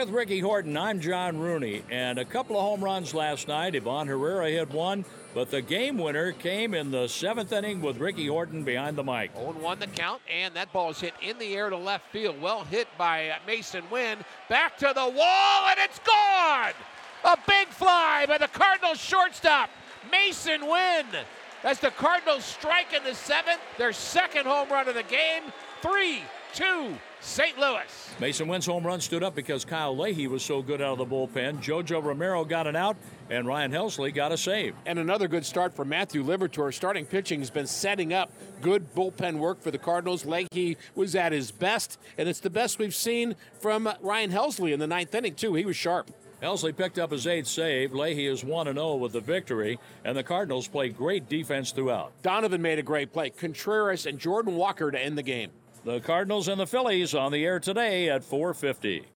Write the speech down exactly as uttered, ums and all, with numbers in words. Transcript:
with Ricky Horton, I'm John Rooney. And a couple of home runs last night. Ivan Herrera hit one, but the game winner came in the seventh inning with Ricky Horton behind the mic. oh one the count, and that ball is hit in the air to left field. Well hit by Mason Wynn. Back to the wall, and it's gone! A big fly by the Cardinals shortstop, Mason Wynn. As the Cardinals strike in the seventh, their second home run of the game. three two Saint Louis. Mason Wynn's home run stood up because Kyle Leahy was so good out of the bullpen. Jojo Romero got an out, and Ryan Helsley got a save. And another good start for Matthew Liberatore. Starting pitching has been setting up good bullpen work for the Cardinals. Leahy was at his best, and it's the best we've seen from Ryan Helsley in the ninth inning, too. He was sharp. Helsley picked up his eighth save. Leahy is one and oh with the victory, and the Cardinals played great defense throughout. Donovan made a great play. Contreras and Jordan Walker to end the game. The Cardinals and the Phillies on the air today at four fifty.